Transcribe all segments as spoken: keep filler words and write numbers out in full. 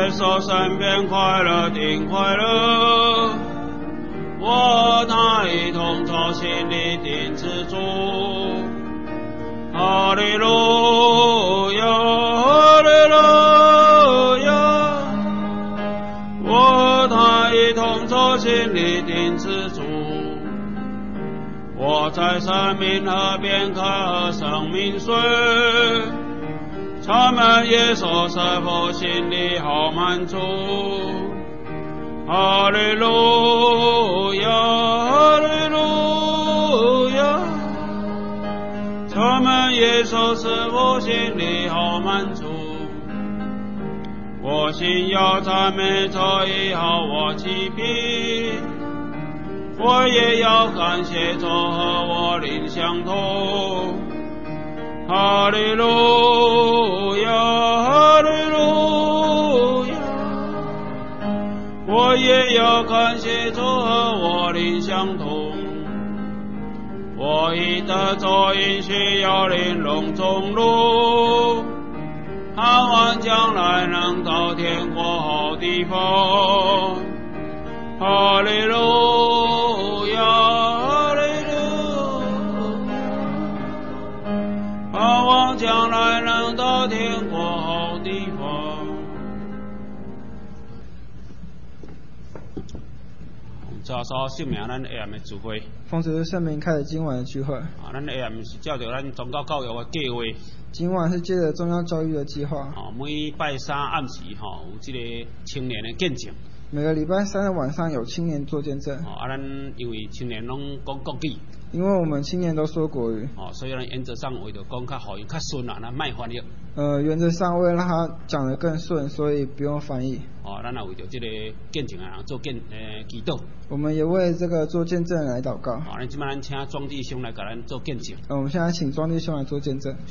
耶稣身边快乐定快乐，我他一同操心里定知足。哈利路亚，哈利路亚，我他一同操心里定知足。我在生命河边开喝生命水，他们耶稣是否心里好满足？哈利路亚，哈利路亚，他们耶稣是否心里好满足？我心要赞美这以后我启禀，我也要感谢主和我灵相通。哈利路亚，哈利路亚，我也要感谢主和我灵相同。我已得着应许要领龙中路，盼望将来能到天国好地方。哈利路亚，哈利路亚，盼望将来能到天国好地方。早早姓名咱 A M 的聚会， 奉主的圣名开始今晚的聚会。 啊，咱 A M 是照着咱宗教教育的计划。 今晚是接着中央教育的计划。 哦，每拜三暗时吼、哦、有这个青年的见证。 每个礼拜三的晚上有青年做见证。 哦，啊，咱因为青年拢讲国语。 因为我们青年都说国语。 哦，所以咱原则上为着讲较好用较顺啊，咱卖翻译。 呃，原则上为了让他讲得更顺，所以不用翻译。 哦，咱也为着这个见证啊，做见呃祈祷。 我们也为这个做见证来祷告。 好、哦，那今摆咱请庄弟兄来给咱做见证。 呃，我们现在请庄弟兄来做见证。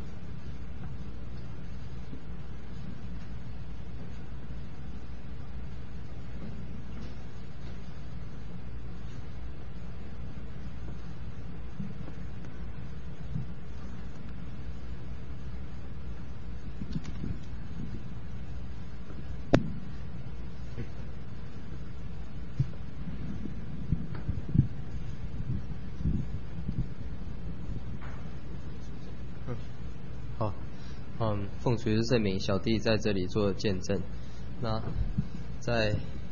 嗯，奉主的圣名，小弟在这里做见证。那在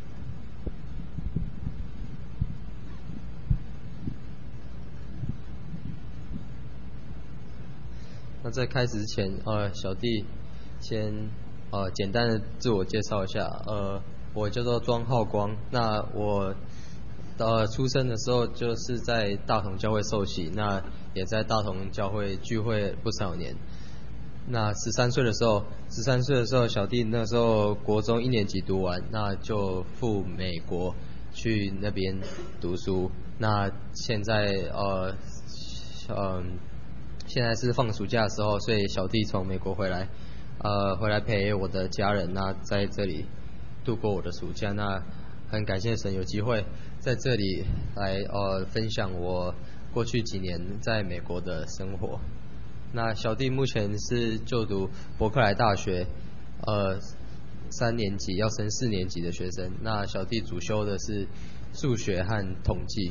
那在开始之前，呃，小弟先呃简单的自我介绍一下。呃，我叫做庄浩光。那我呃出生的时候就是在大同教会受洗，那也在大同教会聚会不少年。那十三岁的时候，十三岁的时候，小弟那时候国中一年级读完，那就赴美国去那边读书。那现在呃嗯，现在是放暑假的时候，所以小弟从美国回来，呃，回来陪我的家人，那在这里度过我的暑假。那很感谢神有机会在这里来呃分享我过去几年在美国的生活。那小弟目前是就读伯克莱大学，呃，三年级要升四年级的学生。那小弟主修的是数学和统计。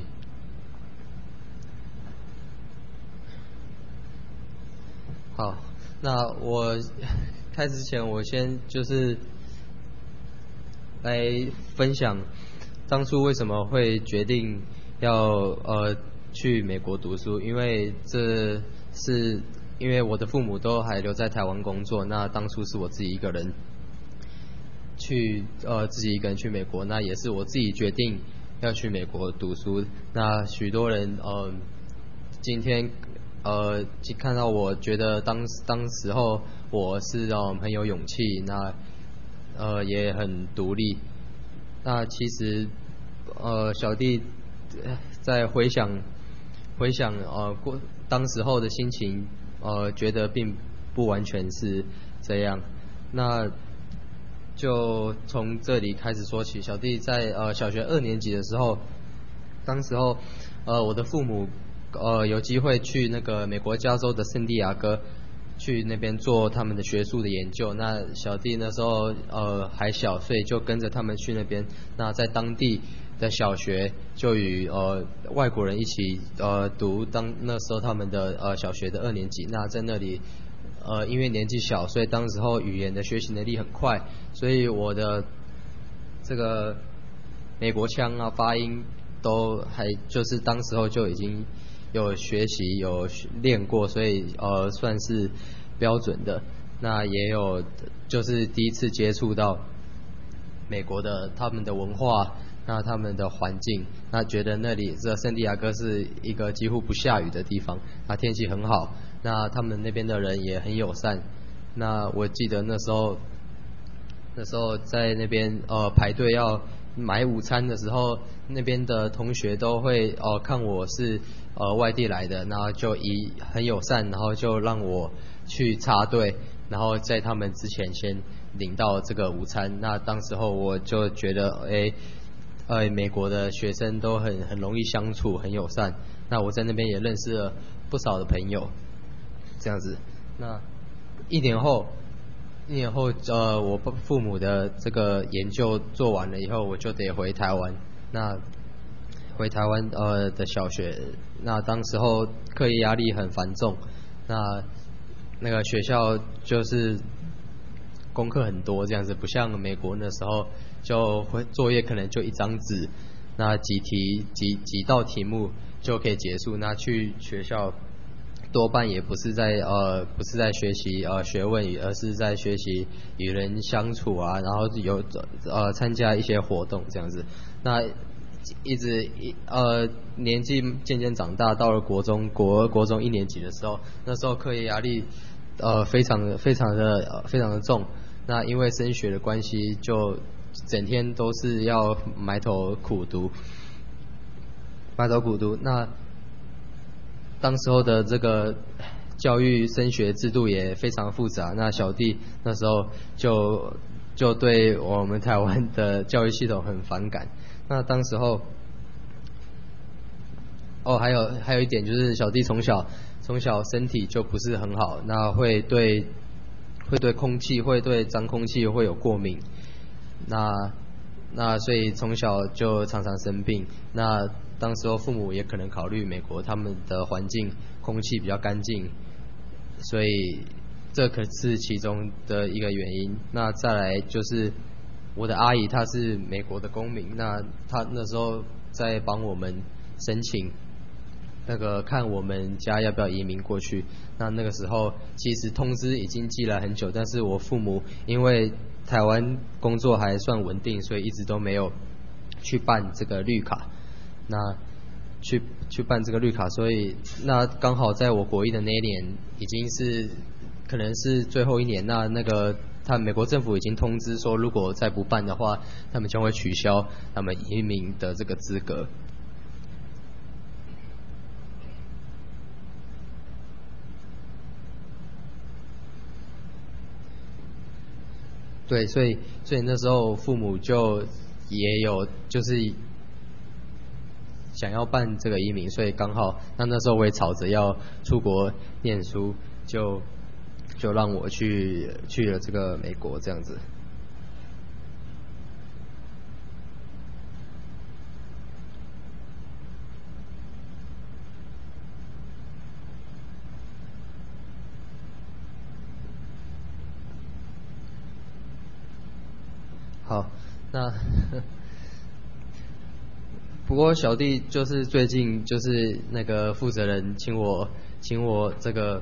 好，那我开始之前，我先就是来分享当初为什么会决定要呃去美国读书，因为这是。因为我的父母都还留在台湾工作，那当初是我自己一个人去呃自己一个人去美国，那也是我自己决定要去美国读书。那许多人呃今天呃看到我觉得当当时候我是呃很有勇气，那呃也很独立。那其实呃小弟在回想回想呃过当时候的心情。呃，觉得并不完全是这样，那就从这里开始说起。小弟在呃小学二年级的时候，当时候呃我的父母呃有机会去那个美国加州的圣地亚哥去那边做他们的学术的研究。那小弟那时候呃还小，所以就跟着他们去那边。那在当地的小学就与呃外国人一起呃读当那时候他们的呃小学的二年级。那在那里呃因为年纪小，所以当时候语言的学习能力很快，所以我的这个美国腔啊发音都还就是当时候就已经有学习有练过，所以呃算是标准的。那也有就是第一次接触到美国的他们的文化，那他们的环境，那觉得那里这圣地亚哥是一个几乎不下雨的地方，那天气很好，那他们那边的人也很友善。那我记得那时候那时候在那边呃排队要买午餐的时候，那边的同学都会哦、呃、看我是呃外地来的，然后就以很友善，然后就让我去插队，然后在他们之前先领到这个午餐。那当时候我就觉得哎呃美国的学生都很很容易相处，很友善。那我在那边也认识了不少的朋友，这样子。那一年后。一年后，呃，我父母的这个研究做完了以后，我就得回台湾。那回台湾呃的小学，那当时候课业压力很繁重，那那个学校就是功课很多这样子，不像美国那时候就会作业可能就一张纸，那几题几几道题目就可以结束。那去学校多半也不是在呃不是在学习呃学问，而是在学习与人相处啊，然后有呃参加一些活动这样子。那一直一呃年纪渐渐长大，到了国中国二国中一年级的时候，那时候课业压力呃非常非常的、呃、非常的重。那因为升学的关系，就整天都是要埋头苦读，埋头苦读。那当时候的这个教育升学制度也非常复杂，那小弟那时候就就对我们台湾的教育系统很反感。那当时候，哦，还有还有一点就是小弟从小从小身体就不是很好，那会对会对空气会对脏空气会有过敏，那那所以从小就常常生病。那当时候父母也可能考虑美国他们的环境空气比较干净，所以这可是其中的一个原因。那再来就是我的阿姨她是美国的公民，那她那时候在帮我们申请那个看我们家要不要移民过去。那那个时候其实通知已经寄了很久，但是我父母因为台湾工作还算稳定，所以一直都没有去办这个绿卡。那去去办这个绿卡，所以那刚好在我国一的那一年，已经是可能是最后一年。那那个他美国政府已经通知说，如果再不办的话，他们将会取消他们移民的这个资格。对，所以所以那时候父母就也有就是想要办这个移民，所以刚好那那时候我也吵着要出国念书，就就让我去去了这个美国这样子。好，那不过小弟就是最近就是那个负责人请我请我这个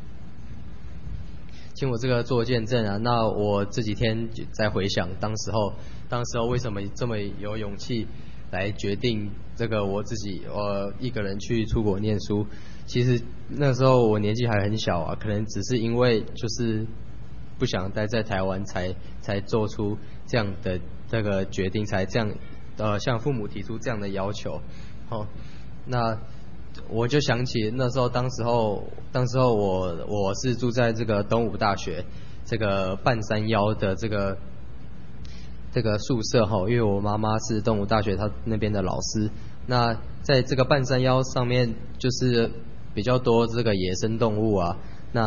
请我这个做见证啊。那我这几天在回想当时候当时候为什么这么有勇气来决定这个我自己呃一个人去出国念书。其实那时候我年纪还很小啊，可能只是因为就是不想待在台湾才才做出这样的这个决定，才这样呃向父母提出这样的要求。哦，那我就想起那时候当时候当时候我我是住在这个东吴大学这个半山腰的这个这个宿舍哈，因为我妈妈是东吴大学她那边的老师。那在这个半山腰上面就是比较多这个野生动物啊，那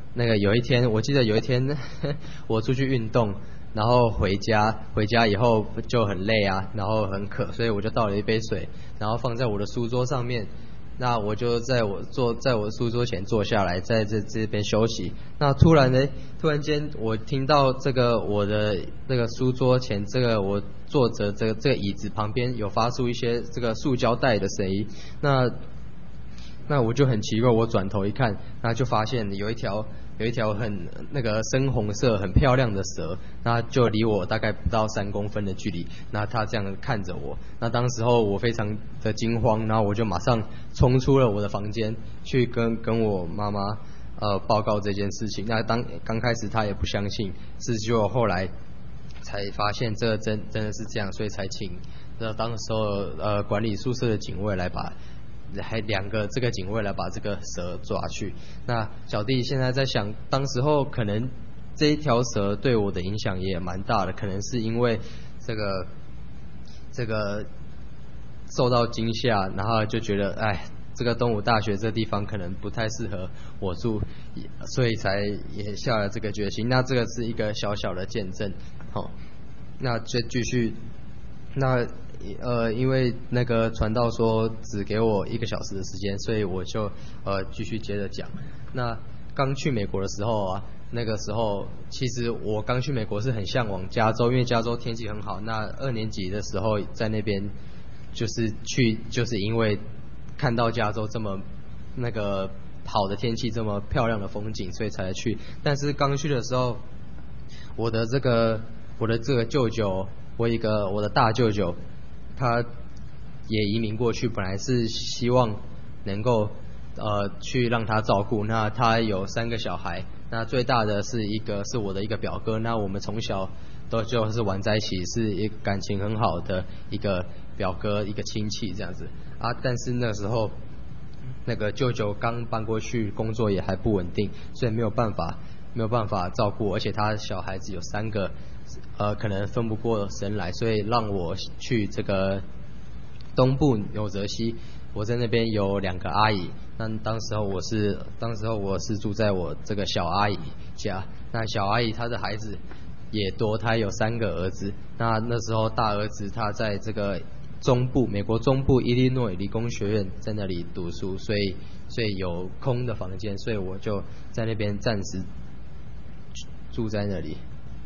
那个有一天，我记得有一天我出去运动，然后回家，回家以后就很累啊，然后很渴，所以我就倒了一杯水，然后放在我的书桌上面。那我就在我坐在我书桌前坐下来，在这这边休息。那突然呢，突然间我听到这个我的那个书桌前这个我坐着这个这个椅子旁边有发出一些这个塑胶袋的声音。那那我就很奇怪，我转头一看，那就发现有一条有一条很那个深红色很漂亮的蛇，那就离我大概不到三公分的距离，那它这样看着我，那当时候我非常的惊慌，然后我就马上冲出了我的房间去跟跟我妈妈呃报告这件事情。那当刚开始她也不相信，是就后来才发现这真真的是这样，所以才请那当时候呃管理宿舍的警卫来把。还两个这个警卫来把这个蛇抓去。那小弟现在在想，当时候可能这一条蛇对我的影响也蛮大的，可能是因为这个这个受到惊吓，然后就觉得哎，这个东吴大学这地方可能不太适合我住，所以才也下了这个决心。那这个是一个小小的见证，好、哦，那就继续那。呃，因为那个传道说只给我一个小时的时间，所以我就呃继续接着讲。那刚去美国的时候啊，那个时候其实我刚去美国是很向往加州，因为加州天气很好。那二年级的时候在那边就是去，就是因为看到加州这么那个好的天气，这么漂亮的风景，所以才去。但是刚去的时候，我的这个我的这个舅舅，我一个我的大舅舅。他也移民过去，本来是希望能够呃去让他照顾。那他有三个小孩，那最大的是一个是我的一个表哥。那我们从小都就是玩在一起，是一感情很好的一个表哥，一个亲戚这样子啊。但是那时候那个舅舅刚搬过去，工作也还不稳定，所以没有办法没有办法照顾，而且他小孩子有三个。呃，可能分不过神来，所以让我去这个东部纽泽西。我在那边有两个阿姨，那当时候我是当时候我是住在我这个小阿姨家。那小阿姨她的孩子也多，她有三个儿子。那那时候大儿子他在这个中部，美国中部伊利诺伊理工学院在那里读书，所以所以有空的房间，所以我就在那边暂时住在那里。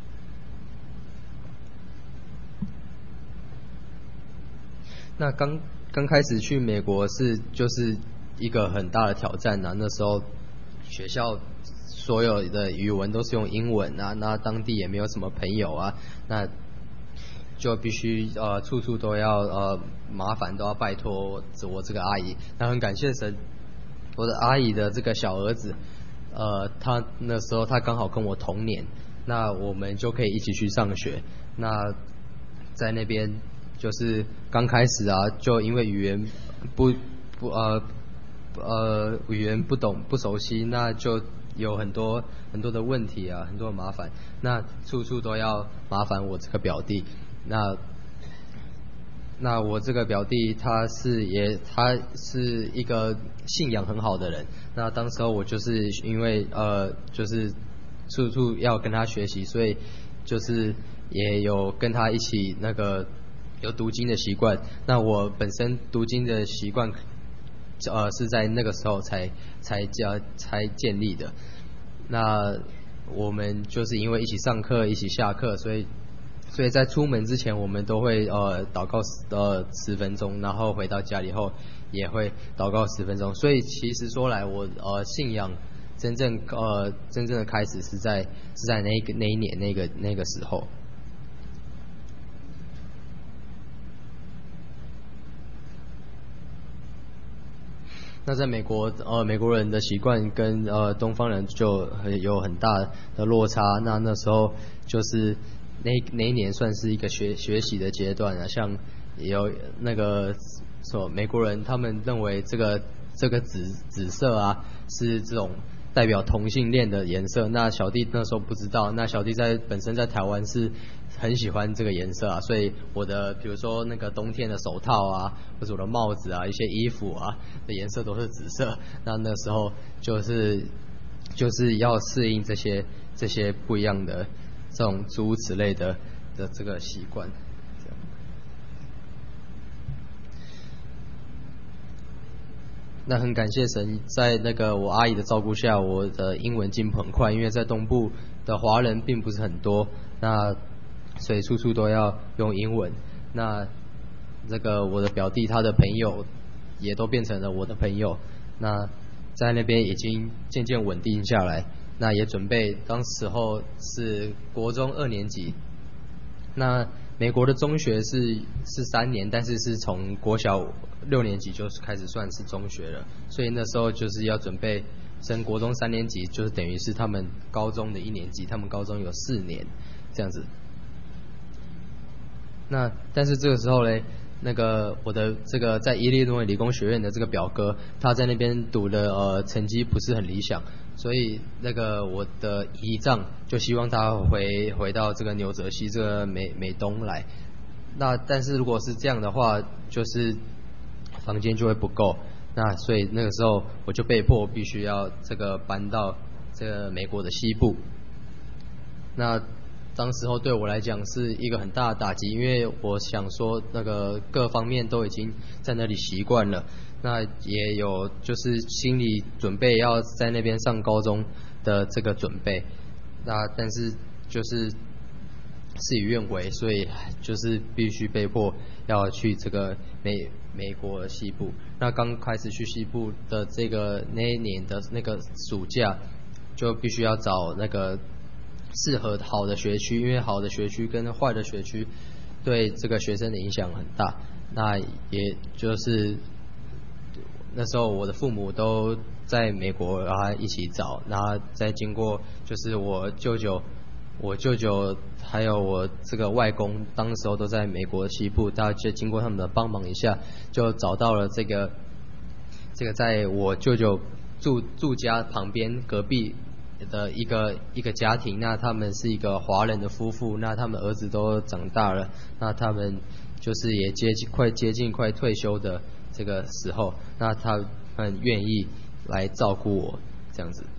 那刚刚开始去美国是就是一个很大的挑战啊，那时候学校所有的语文都是用英文啊，那当地也没有什么朋友啊，那就必须呃处处都要呃麻烦都要拜托我这个阿姨。那很感谢神，我的阿姨的这个小儿子，呃他那时候他刚好跟我同年，那我们就可以一起去上学。那在那边。就是刚开始啊，就因为语言不不呃呃语言不懂不熟悉，那就有很多很多的问题啊，很多的麻烦。那处处都要麻烦我这个表弟。那那我这个表弟他是也他是一个信仰很好的人。那当时候我就是因为呃就是处处要跟他学习，所以就是也有跟他一起那个。有读经的习惯，那我本身读经的习惯，呃，是在那个时候才才加才建立的。那我们就是因为一起上课，一起下课，所以所以在出门之前，我们都会呃祷告呃十分钟，然后回到家里后也会祷告十分钟。所以其实说来，我呃信仰真正呃真正的开始是在是在那个那一年那个那个时候。那在美国，呃，美国人的习惯跟呃东方人就有很大的落差。那那时候就是那那一年算是一个学学习的阶段啊，像有那个说美国人他们认为这个这个紫紫色啊是这种代表同性恋的颜色。那小弟那时候不知道，那小弟在本身在台湾是很喜欢这个颜色啊，所以我的比如说那个冬天的手套啊，或者我的帽子啊，一些衣服啊的颜色都是紫色。那那时候就是就是要适应这些这些不一样的这种诸如此类的的这个习惯。那很感谢神，在那个我阿姨的照顾下，我的英文进步很快，因为在东部的华人并不是很多，那所以处处都要用英文。那这个我的表弟他的朋友也都变成了我的朋友，那在那边已经渐渐稳定下来，那也准备当时候是国中二年级。那美国的中学是是三年，但是是从国小六年级就开始算是中学了，所以那时候就是要准备升国中三年级，就是等于是他们高中的一年级，他们高中有四年这样子。那但是这个时候嘞，那个我的这个在伊利诺伊理工学院的这个表哥，他在那边读的呃成绩不是很理想，所以那个我的姨丈就希望他回回到这个纽泽西这个美美东来。那但是如果是这样的话，就是房间就会不够，那所以那个时候我就被迫必须要这个搬到这个美国的西部。那当时候对我来讲是一个很大的打击，因为我想说那个各方面都已经在那里习惯了，那也有就是心理准备要在那边上高中的这个准备，那但是就是事与愿违，所以就是必须被迫要去这个美美国西部。那刚开始去西部的这个那一年的那个暑假，就必须要找那个适合好的学区，因为好的学区跟坏的学区对这个学生的影响很大。那也就是那时候我的父母都在美国，然后一起找，然后再经过就是我舅舅、我舅舅还有我这个外公，当时候都在美国西部，大家就经过他们的帮忙一下，就找到了这个这个在我舅舅住住家旁边隔壁的一个一个家庭，那他们是一个华人的夫妇，那他们儿子都长大了，那他们就是也接近快接近快退休的这个时候，那他们愿意来照顾我这样子。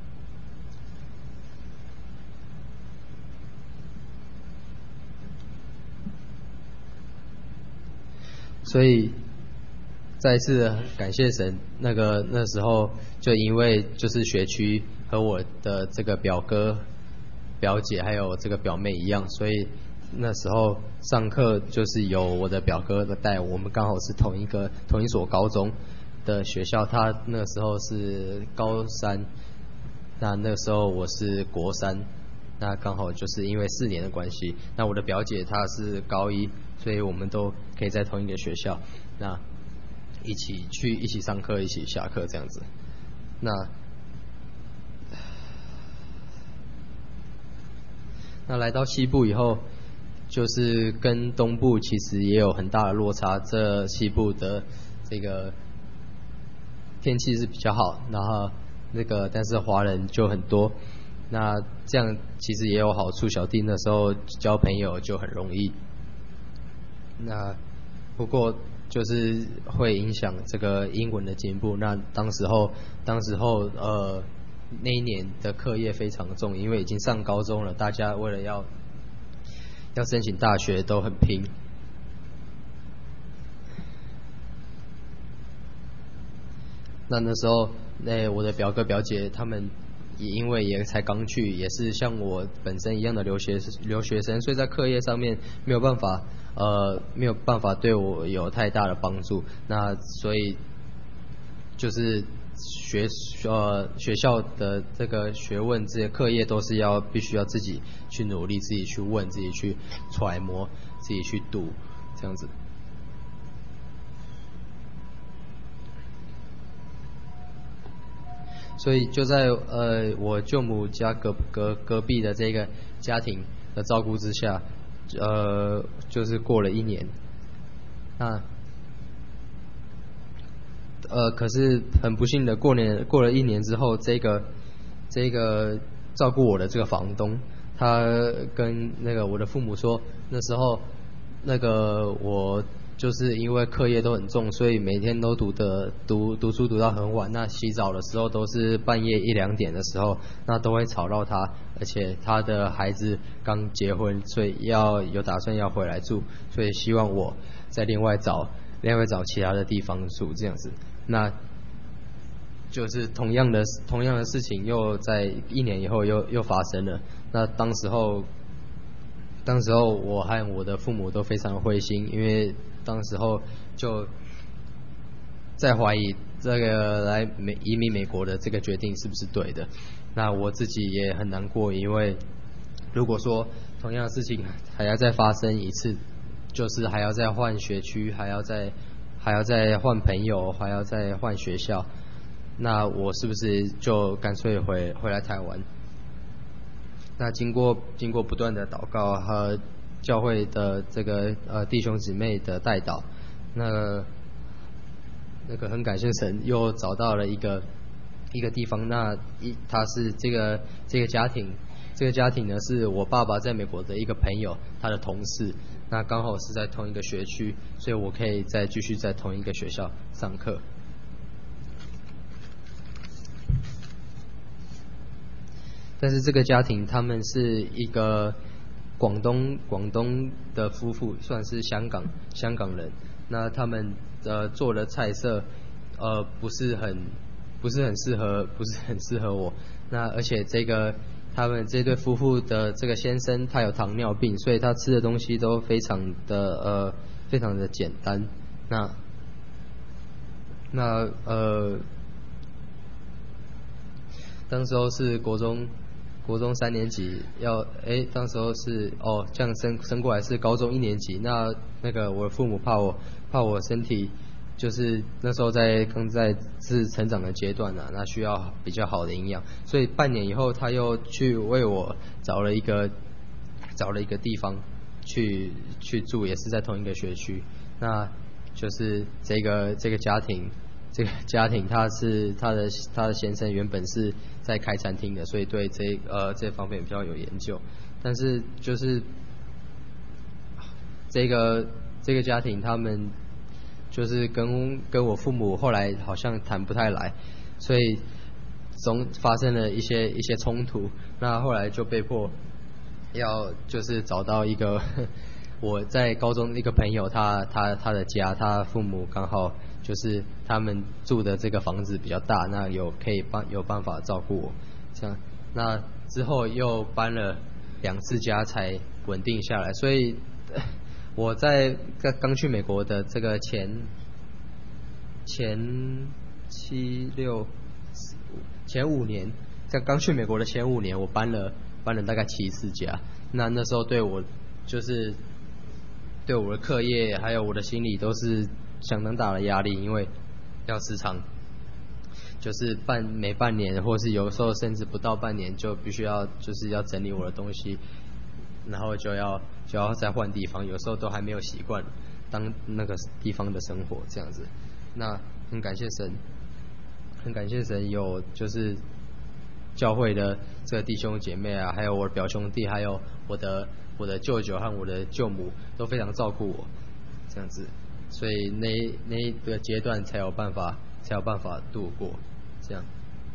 所以再次感谢神，那个那时候就因为就是学区和我的这个表哥、表姐还有这个表妹一样，所以那时候上课就是由我的表哥的带，我们刚好是同一个同一所高中的学校，他那时候是高三，那那时候我是国三，那刚好就是因为四年的关系，那我的表姐她是高一，所以我们都可以在同一个学校，那一起去一起上课一起下课这样子。那那来到西部以后，就是跟东部其实也有很大的落差，这西部的这个天气是比较好，然后那个但是华人就很多，那这样其实也有好处，小弟那时候交朋友就很容易。那不过就是会影响这个英文的进步。那当时候当时候呃那一年的课业非常重，因为已经上高中了，大家为了要要申请大学都很拼。那那时候那我的表哥表姐他们也因为也才刚去，也是像我本身一样的留学留学生，所以在课业上面没有办法呃没有办法对我有太大的帮助。那所以就是学呃学校的这个学问这些课业都是要必须要自己去努力，自己去问，自己去揣摩，自己去读这样子。所以就在呃我舅母家隔隔隔壁的这个家庭的照顾之下，呃就是过了一年，那呃可是很不幸的过年过了一年之后，这个这个照顾我的这个房东，他跟那个我的父母说，那时候那个我就是因为课业都很重，所以每天都读的读读书读到很晚。那洗澡的时候都是半夜一两点的时候，那都会吵到他，而且他的孩子刚结婚，所以要有打算要回来住，所以希望我再另外找另外找其他的地方住这样子。那就是同样的同样的事情又在一年以后又又发生了。那当时候。当时候我和我的父母都非常的灰心，因为当时候就在怀疑这个来美移民美国的这个决定是不是对的。那我自己也很难过，因为如果说同样的事情还要再发生一次，就是还要再换学区，还要再还要再换朋友，还要再换学校，那我是不是就干脆回回来台湾？那经过经过不断的祷告和教会的这个呃弟兄姊妹的代祷，那个那个很感谢神，又找到了一个一个地方。那一他是这个这个家庭，这个家庭呢是我爸爸在美国的一个朋友，他的同事，那刚好是在同一个学区，所以我可以再继续在同一个学校上课。但是这个家庭他们是一个广东广东的夫妇，算是香港香港人。那他们呃做的菜色呃不是很不是很适合不是很适合我。那而且这个他们这对夫妇的这个先生他有糖尿病，所以他吃的东西都非常的呃非常的简单。那那呃当时候是国中。国中三年级要哎，当时候是哦，这样升升过来是高中一年级。那那个我的父母怕我怕我身体就是那时候在刚在是成长的阶段啊，那需要比较好的营养，所以半年以后他又去为我找了一个找了一个地方去去住，也是在同一个学区。那就是这个这个家庭。这个家庭他是他的他的先生原本是在开餐厅的，所以对这呃这方面比较有研究。但是就是这个这个家庭他们就是跟跟我父母后来好像谈不太来，所以总发生了一些一些冲突。那后来就被迫要就是找到一个我在高中一个朋友他他他的家，他父母刚好。就是他们住的这个房子比较大，那有可以帮有办法照顾我，这样。那之后又搬了两次家才稳定下来，所以我在刚刚去美国的这个前前七六前五年，在刚去美国的前五年，我搬了搬了大概七次家。那那时候对我就是对我的课业还有我的心理都是。相当大的压力，因为要时常就是半每半年，或是有时候甚至不到半年，就必须要就是要整理我的东西，然后就要就要再换地方，有时候都还没有习惯当那个地方的生活这样子。那很感谢神，很感谢神有就是教会的这个弟兄姐妹啊，还有我的表兄弟，还有我的我的舅舅和我的舅母都非常照顾我这样子。所以那那一个阶段才有办法才有办法度过，这样。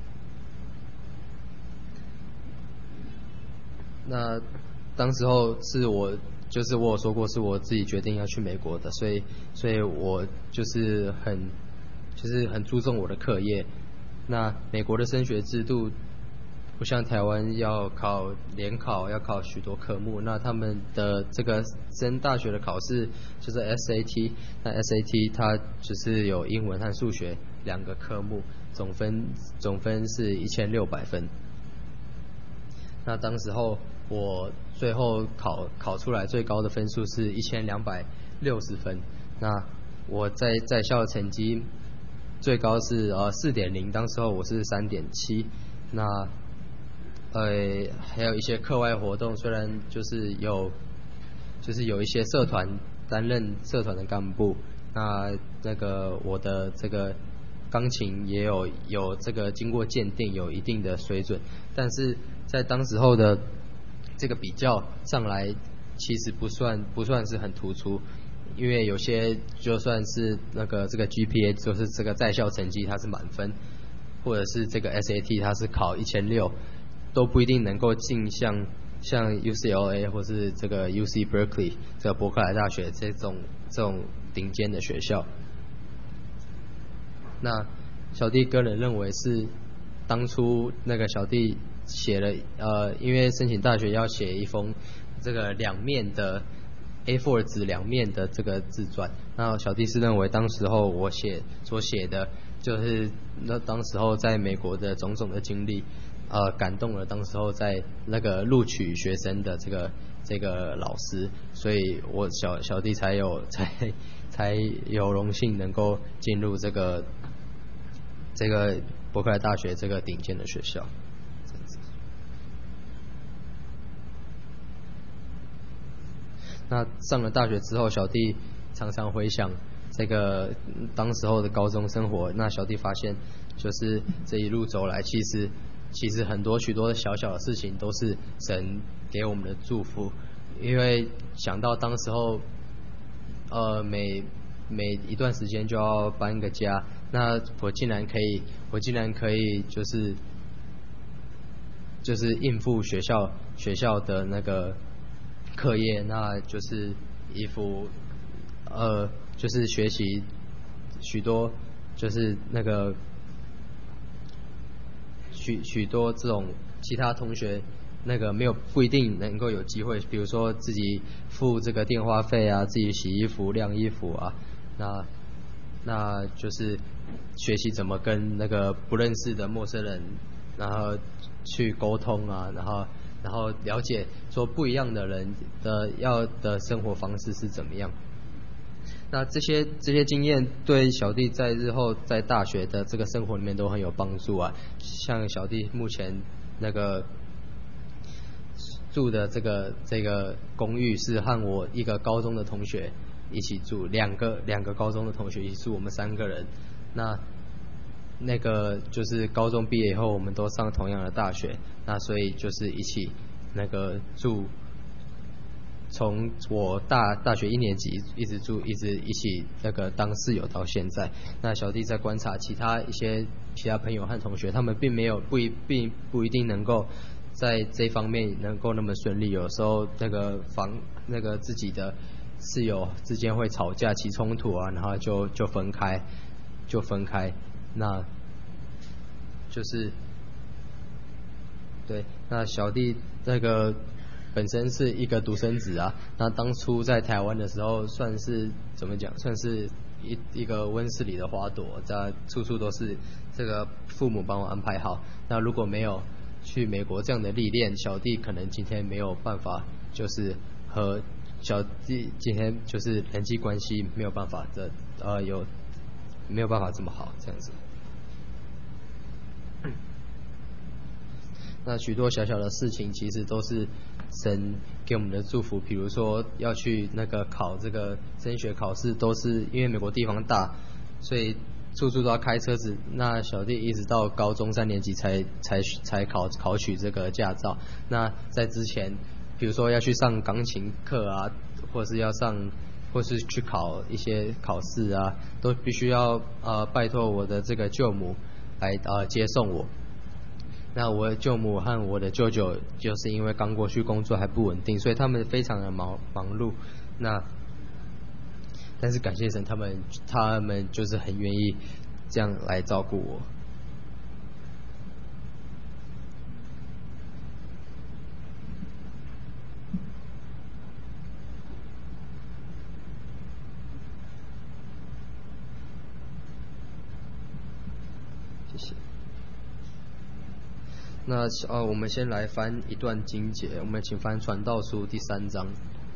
那当时候是我就是我有说过是我自己决定要去美国的，所以所以我就是很就是很注重我的课业。那美国的升学制度不像台湾要考联考，要考许多科目。那他们的这个升大学的考试就是 S A T， 那 S A T 它就是有英文和数学两个科目，总分总分是一千六百分。那当时候我最后考考出来最高的分数是一千两百六十分。那我在在校的成绩最高是呃四点零，当时候我是三点七。那呃，还有一些课外活动，虽然就是有，就是有一些社团担任社团的干部，那那个我的这个钢琴也有有这个经过鉴定，有一定的水准，但是在当时候的这个比较上来，其实不算不算是很突出， 因为有些就算是那个这个 G P A 就是这个在校成绩它是满分，或者是这个 S A T 它是考一千六，都不一定能够进像像 U C L A 或是这个 U C Berkeley 这个伯克莱大学这种这种顶尖的学校。那小弟个人认为是当初那个小弟写了呃，因为申请大学要写一封这个两面的 A 四 纸两面的这个自传，那小弟是认为当时候我写所写的就是那当时候在美国的种种的经历，呃，感动了当时候在那个录取学生的这个这个老师，所以我小小弟才有才才有荣幸能够进入这个这个伯克莱大学这个顶尖的学校。那上了大学之后，小弟常常回想这个当时候的高中生活。那小弟发现，就是这一路走来，其实其实很多许多的小小的事情都是神给我们的祝福。因为想到当时候，呃，每每一段时间就要搬个家，那我竟然可以，我竟然可以就是就是应付学校学校的那个课业，那就是一副呃，就是学习许多就是那个许许多这种其他同学那个没有不一定能够有机会，比如说自己付这个电话费啊，自己洗衣服晾衣服啊，那那就是学习怎么跟那个不认识的陌生人然后去沟通啊，然后然后了解说不一样的人的要的生活方式是怎么样。那这些这些经验对小弟在日后在大学的这个生活里面都很有帮助啊。像小弟目前那个住的这个这个公寓是和我一个高中的同学一起住，两个两个高中的同学一起住，我们三个人。那那个就是高中毕业以后，我们都上同样的大学，那所以就是一起那个住，从我大大学一年级一直住，一直一起那个当室友到现在。那小弟在观察其他一些其他朋友和同学，他们并没有不一并不一定能够在这方面能够那么顺利，有时候那个房那个自己的室友之间会吵架起冲突啊，然后就就分开就分开。那就是对，那小弟那个本身是一个独生子啊，那当初在台湾的时候算是怎么讲，算是一一个温室里的花朵，在处处都是这个父母帮我安排好。那如果没有去美国这样的历练，小弟可能今天没有办法，就是和小弟今天就是人际关系没有办法的呃有没有办法这么好这样子。那许多小小的事情其实都是神给我们的祝福，比如说要去那个考这个升学考试，都是因为美国地方大，所以处处都要开车子。那小弟一直到高中三年级才才才考考取这个驾照。那在之前，比如说要去上钢琴课啊，或是要上或是去考一些考试啊，都必须要呃拜托我的这个舅母来呃接送我。那我的舅母和我的舅舅就是因为刚过去工作还不稳定，所以他们非常的忙忙碌。那但是感谢神，他们他们就是很愿意这样来照顾我。谢谢。那呃，我们先来翻一段经节，我们请翻传道书第三章。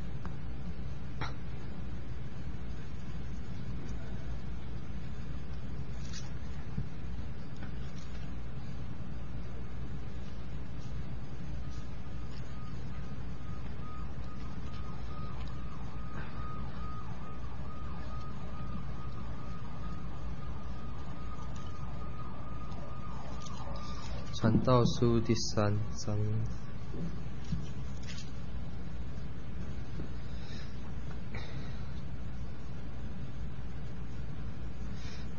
传道书第三章，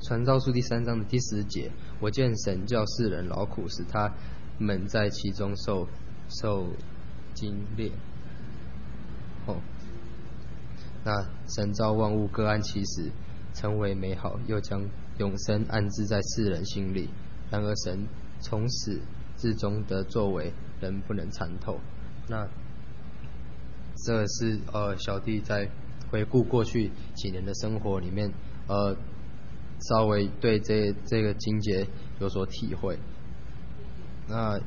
传道书第三章的第十节，我见神叫世人劳苦，使他们在其中受受精炼。哦，那神造万物各按其时，成为美好，又将永生安置在世人心里。然而神从始至终的作为，人不能参透。那这是呃小弟在回顾过去几年的生活里面，呃，稍微对这这个经节有所体会。那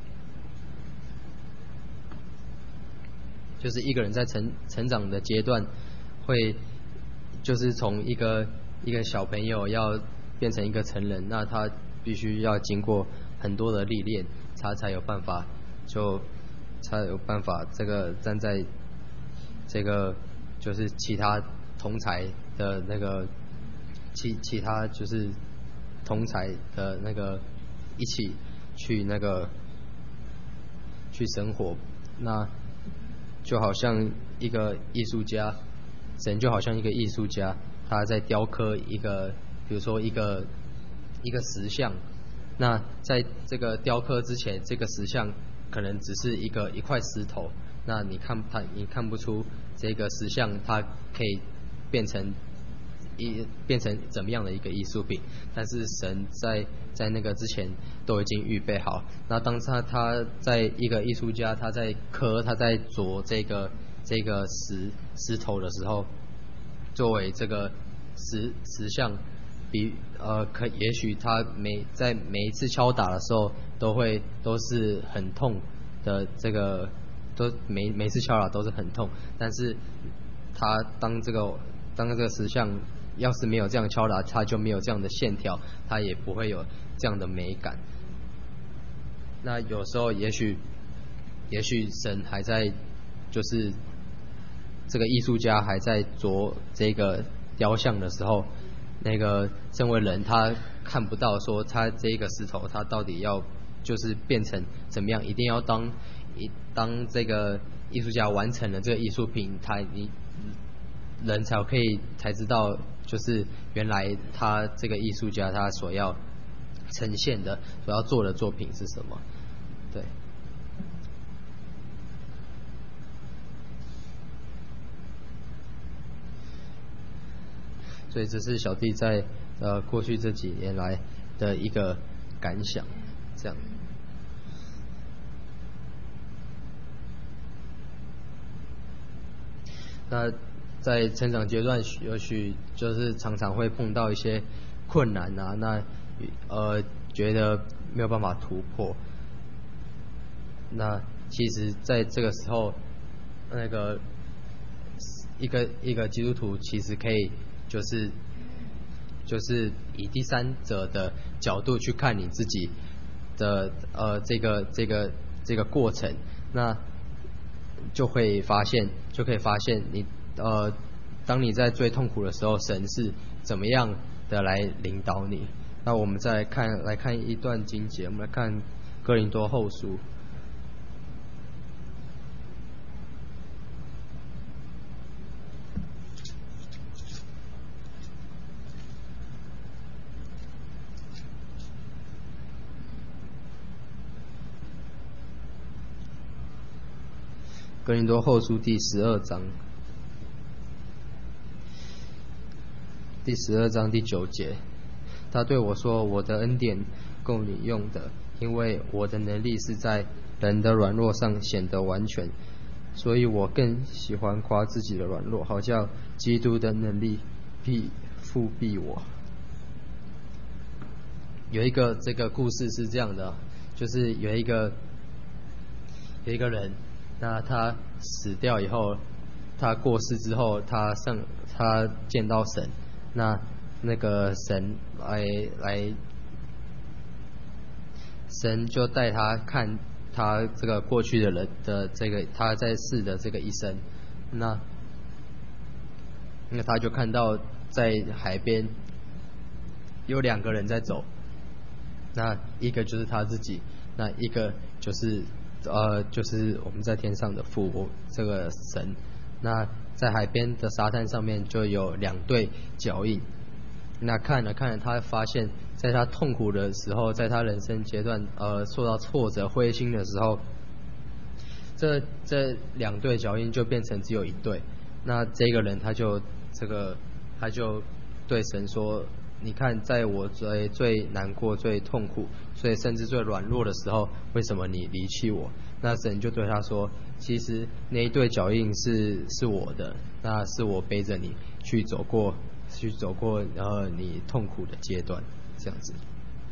就是一个人在成成长的阶段，会就是从一个一个小朋友要变成一个成人，那他必须要经过很多的历练，他才有办法就才有办法这个站在这个就是其他同才的那个其其他就是同才的那个一起去那个去生活。那就好像一个艺术家，神就好像一个艺术家，他在雕刻一个，比如说一个一个石像。那在这个雕刻之前，这个石像可能只是一个一块石头，那你看它，你看不出这个石像它可以变成一变成怎么样的一个艺术品。但是神在在那个之前都已经预备好。那当他他在一个艺术家他在刻他在琢这个这个石石头的时候，作为这个石石像，比呃可也许他每在每一次敲打的时候都会都是很痛的，这个都每每次敲打都是很痛，但是他当这个当这个石像要是没有这样敲打，它就没有这样的线条，它也不会有这样的美感。那有时候也许也许神还在，就是这个艺术家还在琢这个雕像的时候，那个身为人他看不到说他这个石头他到底要就是变成怎么样，一定要当一当这个艺术家完成了这个艺术品，他你人才可以才知道，就是原来他这个艺术家他所要呈现的所要做的作品是什么。对，所以这是小弟在呃过去这几年来的一个感想，这样。那在成长阶段，也许就是常常会碰到一些困难啊，那呃觉得没有办法突破。那其实在这个时候，那个一个一个基督徒其实可以就是就是以第三者的角度去看你自己的呃这个这个这个过程，那就会发现就可以发现你呃当你在最痛苦的时候，神是怎么样的来领导你。那我们再来看来看一段经节，我们来看哥林多后书。哥林多后书第十二章，第十二章第九节，他对我说：“我的恩典够你用的，因为我的能力是在人的软弱上显得完全，所以我更喜欢夸自己的软弱，好叫基督的能力必复庇我。”有一个这个故事是这样的，就是有一个有一个人。那他死掉以后，他过世之后，他上他见到神，那那个神来来，神就带他看他这个过去的人的这个他在世的这个一生，那那他就看到在海边有两个人在走，那一个就是他自己，那一个就是呃，就是我们在天上的父，这个神。那在海边的沙滩上面就有两对脚印， 那看了看了，他发现在他痛苦的时候，在他人生阶段呃受到挫折灰心的时候，这这两对脚印就变成只有一对。那这个人他就这个他就对神说，你看在我最最难过最痛苦所以甚至最软弱的时候，为什么你离弃我？那神就对他说，其实那一对脚印是是我的，那是我背着你去走过去走过呃你痛苦的阶段，这样子。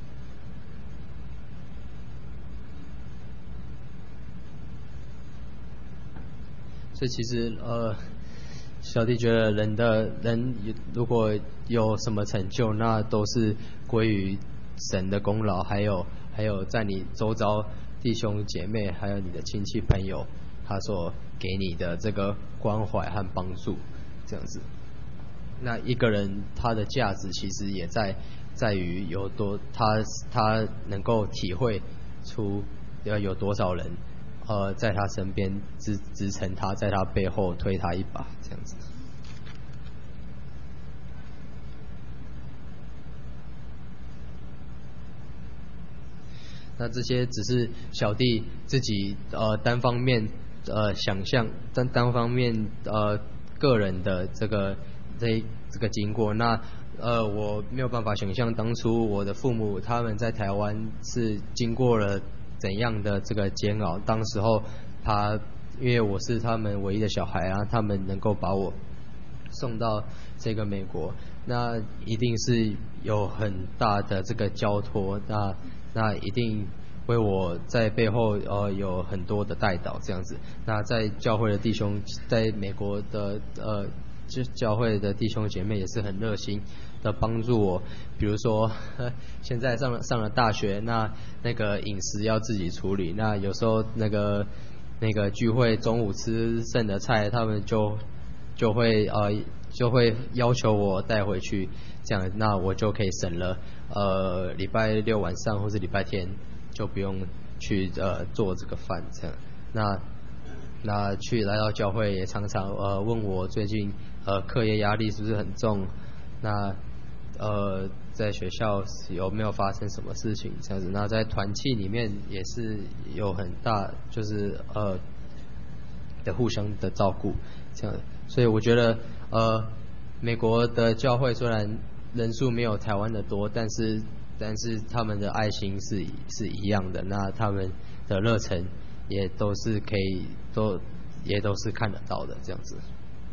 所以其实呃小弟觉得人的人如果有什么成就，那都是归于神的功劳，还有还有在你周遭弟兄姐妹还有你的亲戚朋友他所给你的这个关怀和帮助，这样子。那一个人他的价值其实也在在于有多他他能够体会出要有多少人呃在他身边支支撑他，在他背后推他一把，这样子。那这些只是小弟自己呃单方面呃想象单单方面呃个人的这个这这个经过。那呃我没有办法想象当初我的父母他们在台湾是经过了怎样的这个煎熬。当时候他因为我是他们唯一的小孩啊，他们能够把我送到这个美国，那一定是有很大的这个交托，那那一定为我在背后呃有很多的代祷这样子。那在教会的弟兄，在美国的呃就教会的弟兄姐妹也是很热心的帮助我。比如说呵现在上了上了大学，那那个饮食要自己处理，那有时候那个那个聚会中午吃剩的菜，他们就就会呃就会要求我带回去，这样那我就可以省了呃礼拜六晚上或是礼拜天就不用去呃做这个饭这样。那那去来到教会也常常呃问我最近呃课业压力是不是很重，那呃在学校有没有发生什么事情这样子。那在团契里面也是有很大就是呃的互相的照顾这样。所以我觉得呃美国的教会虽然人数没有台湾的多，但是但是他们的爱心是是一样的，那他们的热忱也都是可以都也都是看得到的这样子。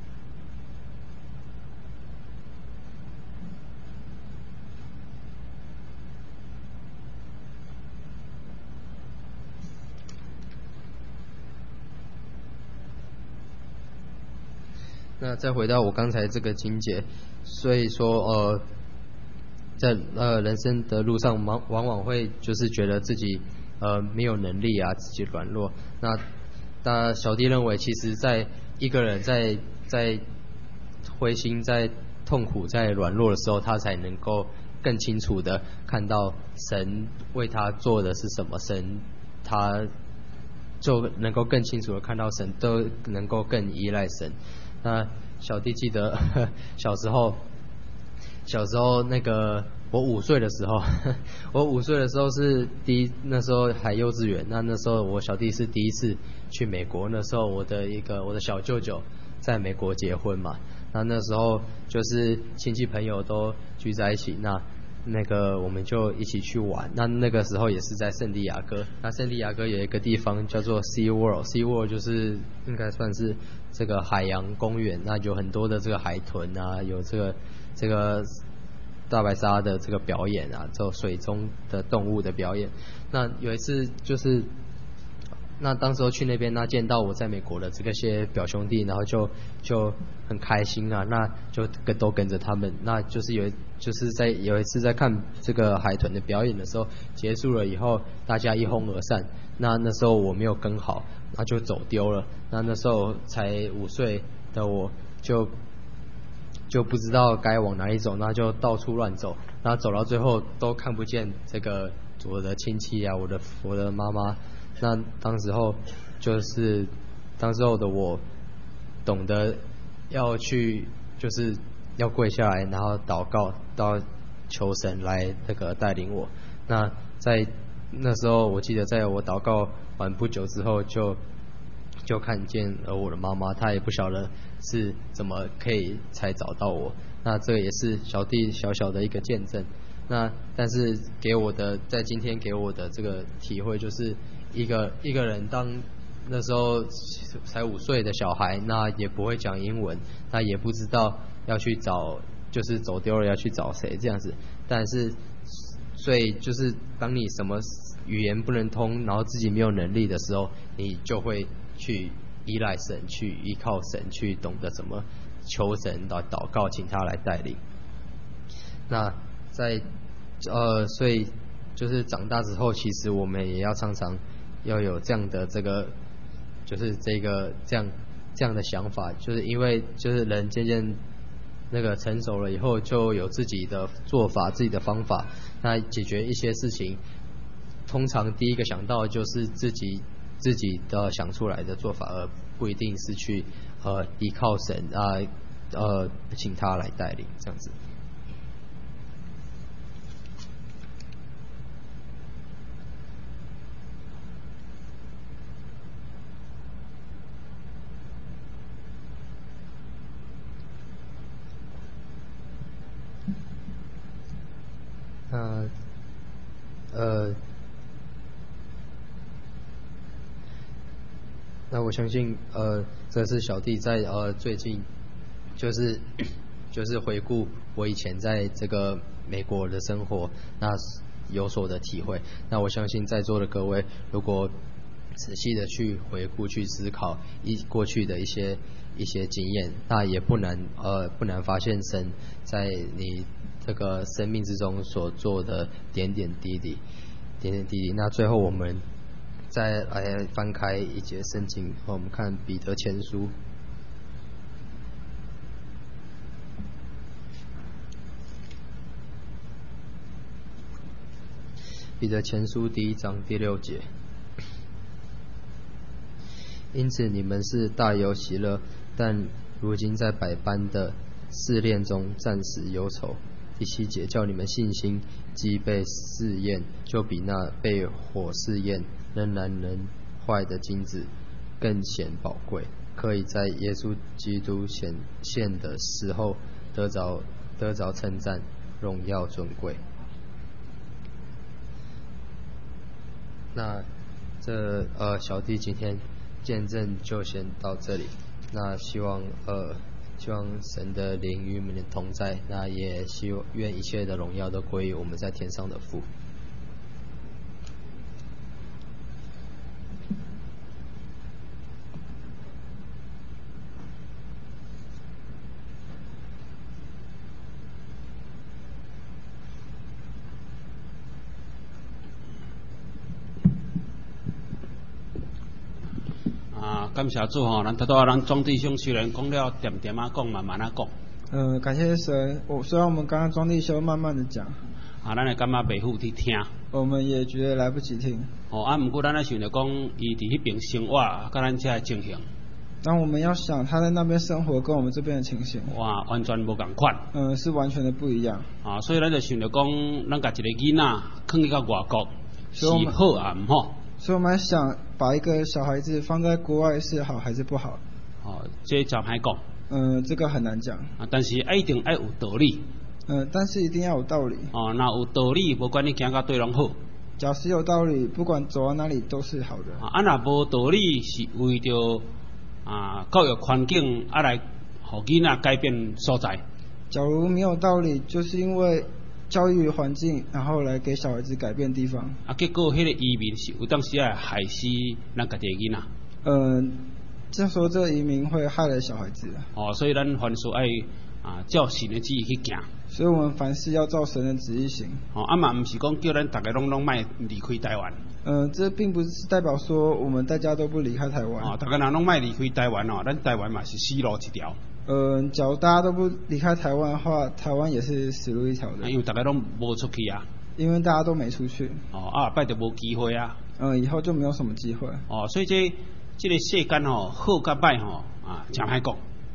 那再回到我刚才这个经节，所以说呃在呃人生的路上往往往会就是觉得自己呃没有能力啊，自己软弱。那那小弟认为其实在一个人在在灰心在痛苦在软弱的时候，他才能够更清楚的看到神为他做的是什么，神他就能够更清楚的看到神，都能够更依赖神。那小弟记得呵呵小时候小时候那个我五岁的时候呵我五岁的时候是第一那时候还幼稚园，那那时候我小弟是第一次去美国，那时候我的一个我的小舅舅在美国结婚嘛，那那时候就是亲戚朋友都聚在一起，那那个我们就一起去玩。那那个时候也是在圣地亚哥，那圣地亚哥有一个地方叫做 Sea World Sea World 就是应该算是这个海洋公园，那有很多的这个海豚啊，有这个这个大白鲨的这个表演啊，这种水中的动物的表演。那有一次就是那当时候去那边，那见到我在美国的这个些表兄弟，然后就就很开心啊，那就跟都跟着他们。那就是有就是在有一次在看这个海豚的表演的时候，结束了以后，大家一哄而散。那那时候我没有跟好，那就走丢了。那那时候才五岁的我就就不知道该往哪里走，那就到处乱走，然后走到最后都看不见这个我的亲戚啊，我的我的妈妈。那当时候就是当时候的我懂得要去就是要跪下来，然后祷告，到求神来那个带领我。那在那时候，我记得在我祷告完不久之后，就就看见了我的妈妈，她也不晓得是怎么可以才找到我。那这个也是小弟小小的一个见证。那但是给我的，在今天给我的这个体会，就是一个一个人当那时候才五岁的小孩，那也不会讲英文，那也不知道要去找，就是走丢了要去找谁这样子。但是所以就是当你什么语言不能通，然后自己没有能力的时候，你就会去依赖神，去依靠神，去懂得怎么求神的祷告，请他来带领。那在呃，所以就是长大之后，其实我们也要常常要有这样的这个，就是这个这样这样的想法，就是因为就是人渐渐那个成熟了以后，就有自己的做法、自己的方法，那解决一些事情，通常第一个想到就是自己自己的想出来的做法，而不一定是去呃依靠神啊呃请他来带领这样子。呃呃，那我相信呃，这是小弟在呃最近就是就是回顾我以前在这个美国的生活，那有所的体会。那我相信在座的各位，如果仔细的去回顾、去思考一过去的一些一些经验，那也不难呃不难发现神在你这个生命之中所做的点点滴滴，点点滴滴。那最后我们再来翻开一节圣经，我们看彼得前书。彼得前书第一章第六节。因此你们是大有喜乐，但如今在百般的试炼中暂时忧愁。第七节，叫你们信心既被试验，就比那被火试验仍然能坏的金子更显宝贵，可以在耶稣基督显现的时候得着得着称赞、荣耀、尊贵。那这呃小弟今天见证就先到这里。那希望呃希望神的灵与我们同在，那也希望愿一切的荣耀都归于我们在天上的父。 感谢主吼，咱拄拄咱庄弟兄虽然讲了点点啊讲，慢慢啊讲。 呃，感谢神。我虽然我们刚刚庄弟兄慢慢的讲， 啊，咱会感觉袂赴去听。 我们也觉得来不及听。 哦，啊，毋过咱咧想着讲，伊伫迄边生活，甲咱遮的情形。 当我们要想他在那边生活跟我们这边的情形， 哇，完全无共款。 嗯、呃，是完全的不一样。 啊，所以咱就想着讲，咱甲一个囡仔放去到外国，是好啊毋好？ 所以我们想把一个小孩子放在国外是好还是不好？ 哦，这真歹讲。 嗯、呃，这个很难讲。 啊，但是一定要有道理。 嗯、呃，但是一定要有道理。 哦，那有道理，无管你行到对拢好。 假使有道理，不管走到哪里都是好的。 啊，啊若无道理，是为着啊教育环境啊来，互囡仔改变所在。 假如没有道理，就是因为教育环境，然后来给小孩子改变地方。啊， 结果迄个移民是有当时啊害死咱家己的囡仔。 嗯，这时候这个移民会害了小孩子。 哦，所以咱凡事爱啊照神的旨意去行。 所以我们凡事要照神的旨意行。 哦，啊嘛，唔是讲叫咱大家拢拢卖离开台湾。 嗯，这并不是代表说我们大家都不离开台湾。 哦，大家人拢卖离开台湾哦，咱台湾嘛是死路一条。 嗯，假如大家都不离开台湾的话，台湾也是死路一条的。 因为大家都无出去啊。 因为大家都没出去。 哦，啊，拜就无机会啊。 嗯，以后就没有什么机会。 哦，所以这这个世间吼，好甲歹吼啊，真歹讲。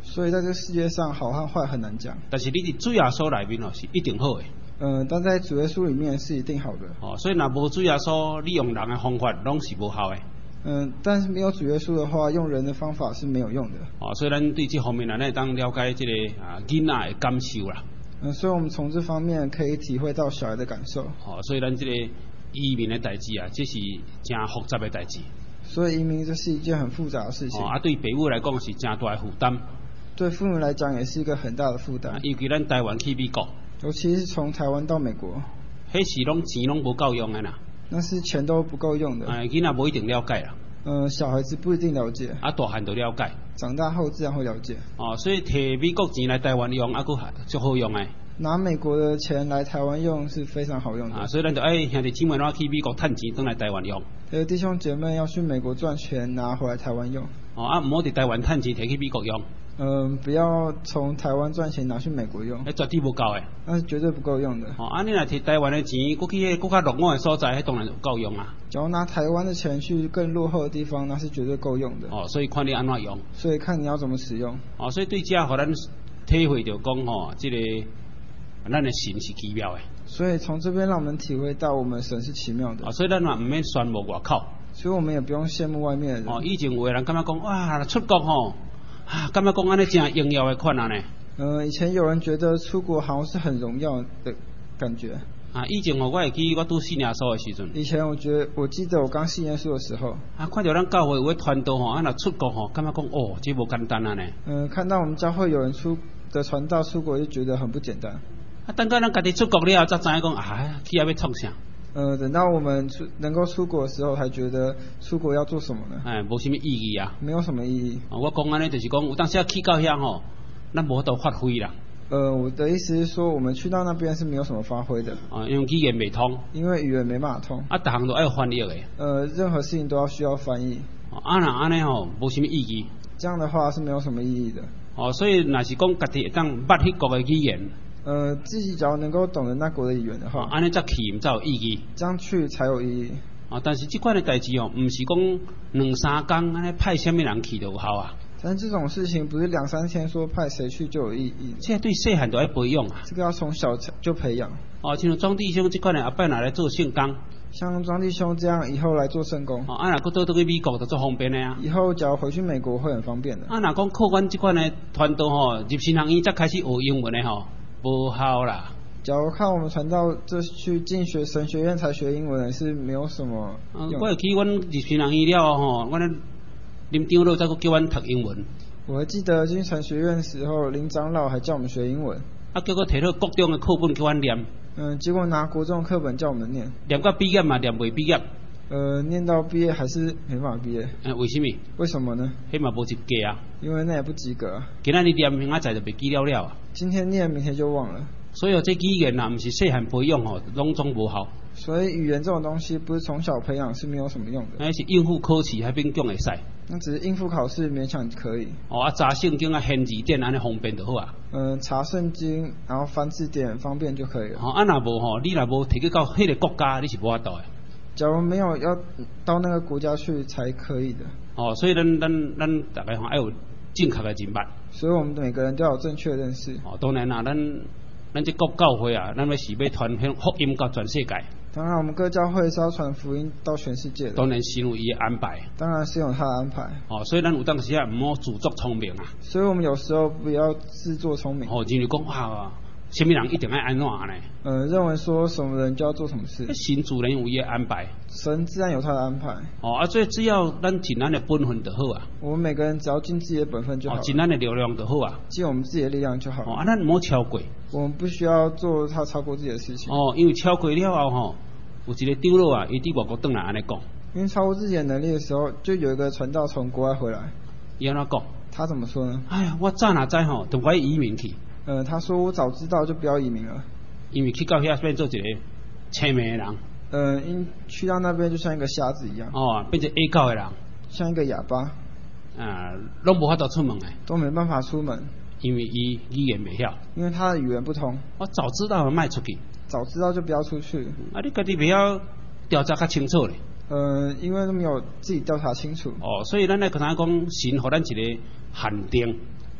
所以在这个世界上，好和坏很难讲。 但是你伫主耶稣内面哦，是一定好的。 嗯，但在主耶稣里面是一定好的。 哦，所以若无主耶稣，你用人的方法拢是无效的。 嗯，但是没有主耶稣的话，用人的方法是没有用的。 哦，所以咱对这方面呢，当了解这个啊囡仔的感受啦。 嗯，所以我们从这方面可以体会到小孩的感受。 哦，所以咱这个移民的代志啊，这是真复杂的代志。 所以移民这是一件很复杂的事情。 哦，啊，对父母来讲是真大的负担。 对父母来讲也是一个很大的负担。 尤其咱台湾去美国， 尤其是从台湾到美国， 迄是拢钱拢无够用的啦。 那是钱都不够用的。 哎，囡仔无一定了解啦。 呃，小孩子不一定了解。 啊，大汉就了解。 长大后自然会了解。 哦，所以摕美国钱来台湾用，啊，佫足好用诶。 拿美国的钱来台湾用是非常好用的。 啊，所以咱就哎兄弟姊妹，咱去美国趁钱，转来台湾用。 呃，弟兄姐妹要去美国赚钱，拿回来台湾用。 哦，啊，唔好伫台湾趁钱，摕去美国用。 嗯，不要从台湾赚钱拿去美国用。 迄绝对无够诶。 那是绝对不够用的。 哦，啊，你若摕台湾的钱，过去迄更较落伍的所在，迄当然有够用啊。 假如拿台湾的钱去更落后的地方，那是绝对够用的。 哦，所以看你安怎用。 所以看你要怎么使用。 哦，所以对这互咱体会着讲吼，这个咱的神是奇妙的。 所以从这边让我们体会到我们神是奇妙的。 哦，所以咱嘛唔免羡慕外口。 所以我们也不用羡慕外面的人。 哦，以前有的人感觉讲，哇，出国吼。啊，感觉讲安尼真荣耀的款啊呢。 呃，以前有人觉得出国好像是很荣耀的感觉。 啊，以前我我会记我拄信耶稣的时阵。 以前我觉得，我记得我刚信耶稣的时候。 啊，看到咱教会有个传道吼，啊，若出国吼，感觉讲哦，这无简单啊呢。 嗯，看到我们教会有人出的传道出国，就觉得很不简单。 啊，等到咱家己出国了，才知影讲啊，去遐要创啥。 呃，等到我们出能够出国的时候，才觉得出国要做什么呢？ 哎，无什么意义啊。 没有什么意义。 啊，我讲安尼就是讲，有当时啊去到遐吼，咱无法度发挥啦。 呃，我的意思是说，我们去到那边是没有什么发挥的。 啊，因为语言未通。 因为语言没办法通。 啊，逐项都爱翻译的。 呃，任何事情都要需要翻译。 啊，那安尼吼，无什么意义。 这样的话是没有什么意义的。 哦，所以若是讲家己会当捌迄国的语言。 呃，自己只要能够懂得那国的语言的话， 安尼才去才有意义。 这样去才有意义。 啊，但是这款的代志哦，唔是讲两三天安尼派什么人去就有效啊。 但这种事情不是两三天说派谁去就有意义。 这对细汉就要培养啊。 这个要从小就培养。 哦，像庄弟兄这款的阿伯拿来做圣工。 像庄弟兄这样以后来做圣工。 哦，啊，若佫倒倒去美国就做方便的啊。 以后只要回去美国会很方便的。 啊，若讲靠阮这款的传道吼，入新学院才开始学英文的吼。不好啦！ 假如看我们传道，这去进学神学院才学英文是没有什么用。 我会记阮入新人医了吼，阮林长老再佫叫阮读英文。 我还记得进神学院的时候，林长老还叫我们学英文。 啊，叫我摕到国中的课本叫阮念。 嗯，结果拿国中课本叫我们念。 念到毕业嘛，念未毕业。 呃，念到毕业还是没办法毕业。 哎，为什么？ 为什么呢？ 迄嘛无及格啊。 因为那也不及格啊。 今仔日念明仔载就袂记了了啊。 今天念，明天就忘了。 所以这语言啊，唔是细汉培养吼，拢总无效。 所以语言这种东西，不是从小培养是没有什么用的。 那是应付考试，还勉强会使。 那只是应付考试，勉强可以。 哦，啊，查圣经啊，现字典安尼方便就好啊。 嗯，查圣经，然后翻字典，方便就可以了。 哦，啊，若无吼，你若无摕去到迄个国家，你是无法度的。 假如没有要到那个国家去才可以的。 哦，所以咱咱咱大概吼要有正确的认识。 所以我们每个人都要有正确的认识。 哦，当然啦，咱咱这国教会啊，咱要是要传福音到全世界。 当然，我们各教会是要传福音到全世界的。 当然是有伊的安排。 当然是有他的安排。 哦，所以咱有当时啊，唔好自作聪明啊。 所以我们有时候不要自作聪明。 哦，就是讲哇，什么人一定要安怎呢？ 呃，认为说什么人就要做什么事。 神主人有伊的安排。 神自然有他的安排。 哦，啊，所以只要咱尽咱的本分就好啊。 我们每个人只要尽自己的本分就好。 哦，尽咱的力量就好啊。 尽我们自己的力量就好。 哦，啊，咱唔好超过。 我们不需要做他超过自己的事情。 哦，因为超过了后吼。有一个长老啊，伊伫外国转来安尼讲。 因为超过自己的能力的时候，就有一个传道从国外回来。 伊安怎讲？ 他怎么说呢？ 哎呀，我早哪知吼，就该移民去。 呃，他说我早知道就不要移民了。 因为去到遐变做一个青面的人。 呃，因去到那边就像一个瞎子一样。 哦，变成矮教的人。 像一个哑巴。 啊，拢无法度出门诶。 都没办法出门。 因为伊语言未晓。 因为他的语言不通。 我早知道卖出去。 早知道就不要出去。 啊，你家己不要调查较清楚咧。 呃，因为都没有自己调查清楚。 哦，所以咱来跟他讲，神给咱一个限定。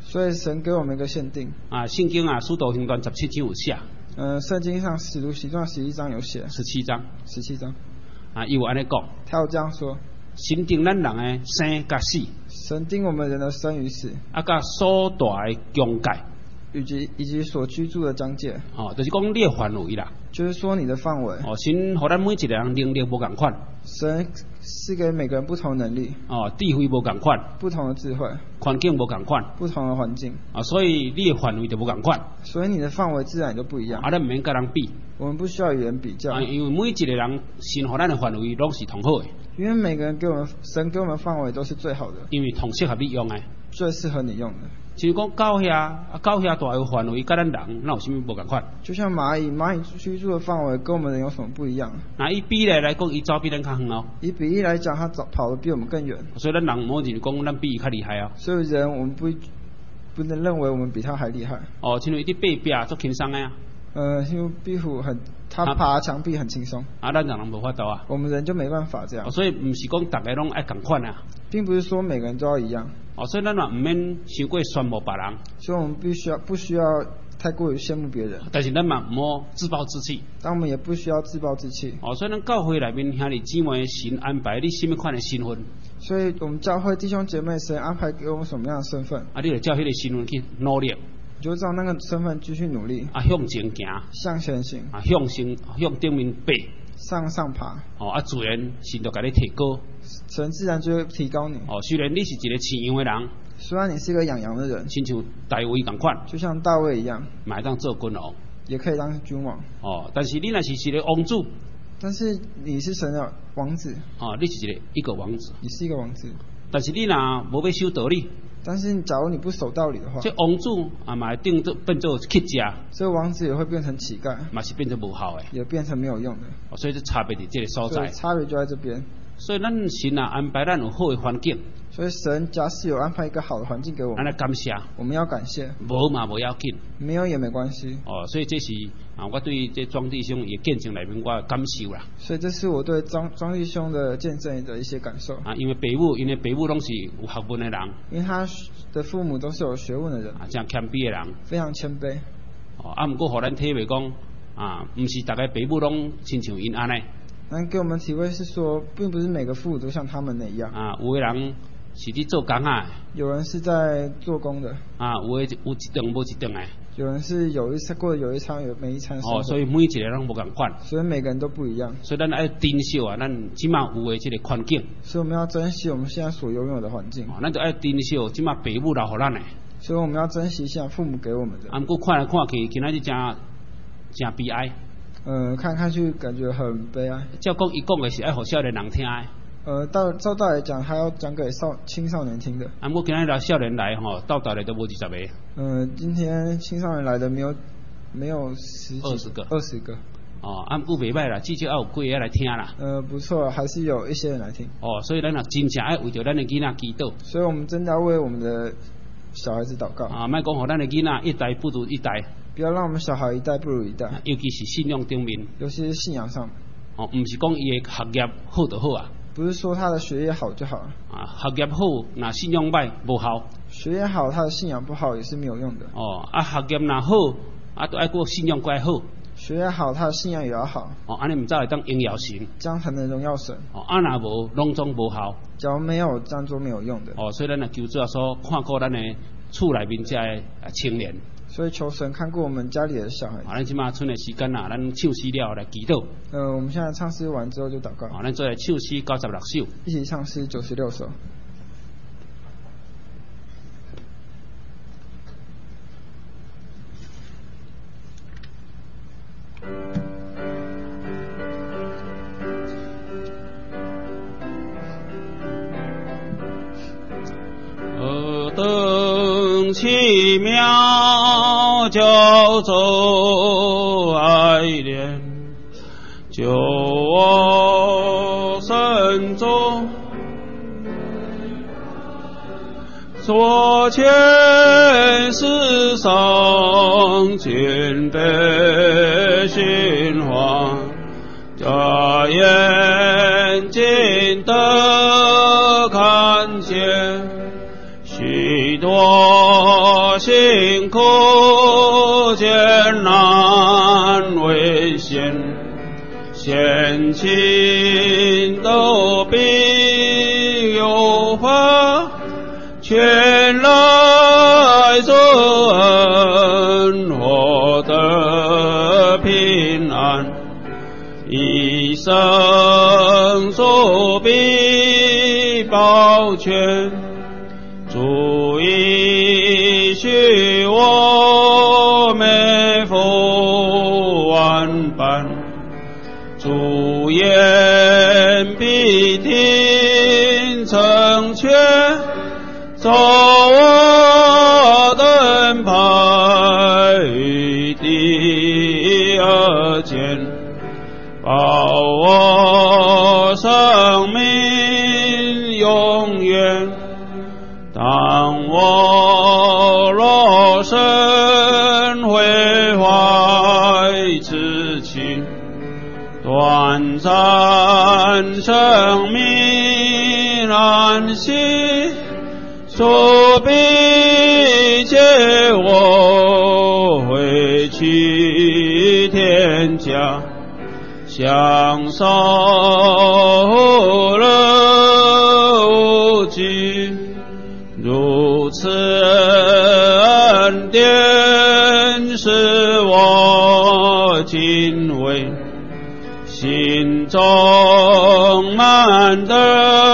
所以神给我们一个限定。 啊，圣经啊，使徒行传十七章有写。 呃，圣经上使徒行传十一章有写。 十七章。 十七章。 啊，伊有安尼讲。 他有这样说。 神定咱人的生甲死。 神定我们人的生与死。 啊，甲所大的疆界。 以及以及所居住的疆界。 哦，就是讲你的范围啦。 就是说你的范围。 哦，神互咱每一个人能力无共款。 神是给每个人不同的能力。 哦，智慧无共款。 不同的智慧。 环境无共款。 不同的环境。 啊，所以你的范围就无共款。 所以你的范围自然也就不一样。 啊，咱唔免甲人比。 我们不需要与人比较。 啊，因为每一个人神互咱的范围拢是同好的。 因为每个人给我们神给我们范围都是最好的。 因为同适合你用的。 最适合你用的。 就是讲到遐，啊到遐大个范围，甲咱人那有啥物无共款？ 就像蚂蚁，蚂蚁居住的范围跟我们人有什么不一样？ 那以比例来讲，伊走比咱较远哦。 以比例来讲，它走跑得比我们更远。 所以咱人唔好就是讲咱比伊较厉害哦。 所以人我们不不能认为我们比他还厉害。 哦，因为伊伫爬壁足轻松的啊。 呃，因为壁虎很，它爬墙壁很轻松。 啊，咱人人无法度啊。 我们人就没办法这样。 哦、所以唔是讲大家拢爱共款啊。 并不是说每个人都要一样。 哦，所以咱嘛唔免太过羡慕别人。 所以我们必须要不需要太过于羡慕别人。 但是咱嘛唔好自暴自弃。 但我们也不需要自暴自弃。 哦，所以咱教会内面兄弟姊妹，神安排你什么款的身份？ 所以我们教会弟兄姐妹，神安排给我们什么样的身份？ 啊，你就照迄个身份去努力。 你就照那个身份继续努力。 啊，向前行。 向前行。 啊，向前向顶面爬。 上上爬。 哦，啊，自然神就给你提高。 神自然就会提高你。 哦，虽然你是一个饲羊的人。 虽然你是一个养羊的人。 亲像大卫同款。 就像大卫一样。 买当做君王。 也可以当君王。 哦，但是你若是一个王子。 但是你是神的王子。 哦，你是一个一个王子。 你是一个王子。 但是你若无要守道理。 但是假如你不守道理的话， 这王子啊嘛变做变做乞家， 这王子也会变成乞丐， 嘛是变成无效的， 也变成没有用的。 哦、所以这差别在这个所在。 差别就在这边。 所以咱神啊安排咱有好的环境。 所以神假使有安排一个好的环境给我们， 咱来感谢， 我们要感谢。 无嘛无要紧， 没有也没关系。 哦，所以这是啊，我对这庄弟兄也见证内面我的感受啦。 所以这是我对庄庄弟兄的见证的一些感受。 啊，因为父母，因为父母拢是有学问的人， 因为他的父母都是有学问的人， 啊，真谦卑的人， 非常谦卑。 哦，啊，不过互咱体会讲，啊，不是大家父母拢亲像因安尼。 那给我们体会是说，并不是每个父母都像他们那样。 啊，有的人是伫做工啊。 有人是在做工的。 啊，有的有一顿无一顿的。 有人是有一餐过的有一餐有每一餐。 哦，所以每一个人无共款。 所以每个人都不一样。 所以咱爱珍惜啊，咱即马有的这个环境。 所以我们要珍惜我们现在所拥有的环境。 哦，咱就爱珍惜即马父母留互咱的。 所以我们要珍惜一下父母给我们的。 啊，不过看来看去，今仔日真真悲哀。 呃，看看去感觉很悲哀。 照讲伊讲的是爱互少年人听的。 呃，照照道来讲，他要讲给少青少年听的。 啊，不过今仔日少年来吼，到达的都无二十个。 呃，今天青少年来的没有没有十几二十个。 二十个。 哦，啊，不过袂歹啦，至少要有几个来听啦。 呃，不错，还是有一些人来听。 哦，所以咱若真正爱为着咱的囡仔祈祷。 所以我们真的要为我们的小孩子祷告。 啊，莫讲互咱的囡仔一代不如一代。 不要让我们小孩一代不如一代。 尤其是信仰顶面。 尤其是信仰上。 哦，唔是讲伊的学业好就好啊。 不是说他的学业好就好了。 啊，学业好，那信仰歹无效。 学业好，他的信仰不好也是没有用的。 哦，啊，学业若好，啊，都爱过信仰怪好。 学业好，他的信仰也要好。 哦，安尼唔才会当荣耀神。 这样才能荣耀神。 哦，啊若无，拢总无效。 假如没有，这样做没有用的。 哦，所以咱若求主说，看过咱的厝内面这的青年。 所以求神看过我们家里的小孩。 啊，咱即马剩的时间啦，咱唱诗了来祈祷。 呃，我们现在唱诗完之后就祷告。 啊，咱做来唱诗九十六首。 一起唱诗九十六首。 何等奇妙，叫做爱恋，救我身中所欠世上尽的心慌，这眼睛的看见许多我辛苦艰难危险，险情都必有法，全来作恩，获得平安，一生所必保全。主已许我每福万般，主言必听成全，走我灯牌与第二间，保我生命永远。当我若身毁坏之情，短暂生命安息，所必接我回去天家，享受乐无际。如此恩典使我敬畏，心中满的